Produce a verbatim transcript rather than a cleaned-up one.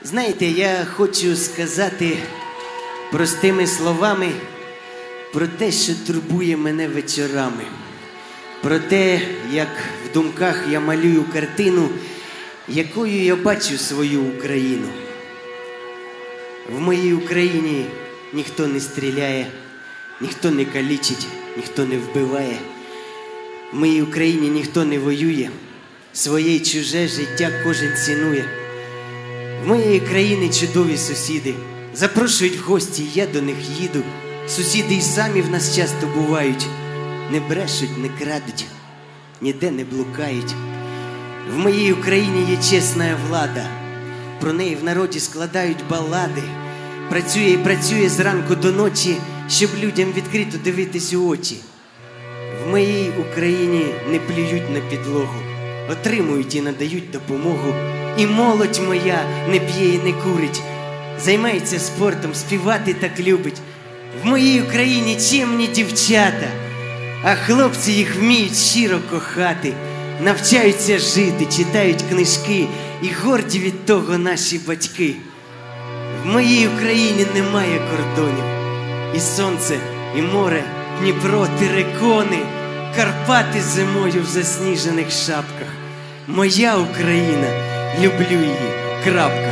Знаєте, я хочу сказати простими словами про те, що турбує мене вечорами. Про те, як в думках я малюю картину, якою я бачу свою Україну. В моїй Україні ніхто не стріляє, ніхто не калічить, ніхто не вбиває. В моїй Україні ніхто не воює, своє й чуже життя кожен цінує. В моєї країни чудові сусіди, запрошують в гості, я до них їду. Сусіди й самі в нас часто бувають, не брешуть, не крадуть, ніде не блукають. В моїй Україні є чесна влада, про неї в народі складають балади. Працює і працює зранку до ночі, щоб людям відкрито дивитись у очі. В моїй Україні не плюють на підлогу, отримують і надають допомогу. І молодь моя не п'є і не курить, займається спортом, співати так любить. В моїй Україні чемні дівчата, а хлопці їх вміють щиро кохати. Навчаються жити, читають книжки, і горді від того наші батьки. В моїй Україні немає кордонів, і сонце, і море, Дніпро, терикони, Карпати зимою в засніжених шапках. Моя Україна, люблю її, крапка.